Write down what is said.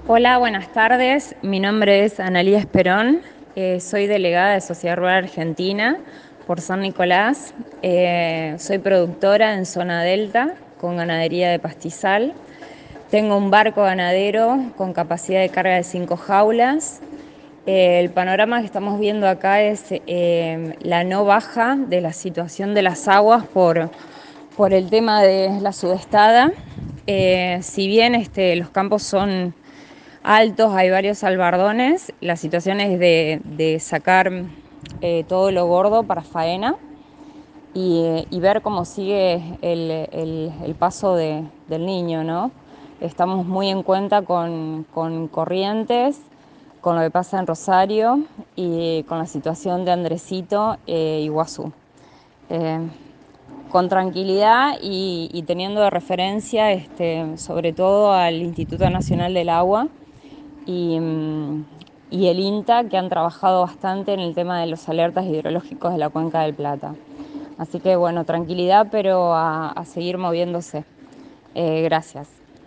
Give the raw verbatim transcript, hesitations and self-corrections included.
Hola, buenas tardes. Mi nombre es Analía Esperón. Eh, soy delegada de Sociedad Rural Argentina por San Nicolás. Eh, soy productora en Zona Delta con ganadería de pastizal. Tengo un barco ganadero con capacidad de carga de cinco jaulas. Eh, el panorama que estamos viendo acá es eh, la no baja de la situación de las aguas por, por el tema de la sudestada. Eh, si bien este, los campos son altos, hay varios albardones, la situación es de, de sacar eh, todo lo gordo para faena y, y ver cómo sigue el, el, el paso de, del niño, ¿no? Estamos muy en cuenta con, con Corrientes, con lo que pasa en Rosario y con la situación de Andresito e Iguazú. Eh, con tranquilidad y, y teniendo de referencia este, sobre todo al Instituto Nacional del Agua y, y el INTA, que han trabajado bastante en el tema de los alertas hidrológicos de la Cuenca del Plata. Así que bueno, tranquilidad, pero a, a seguir moviéndose. Eh, gracias.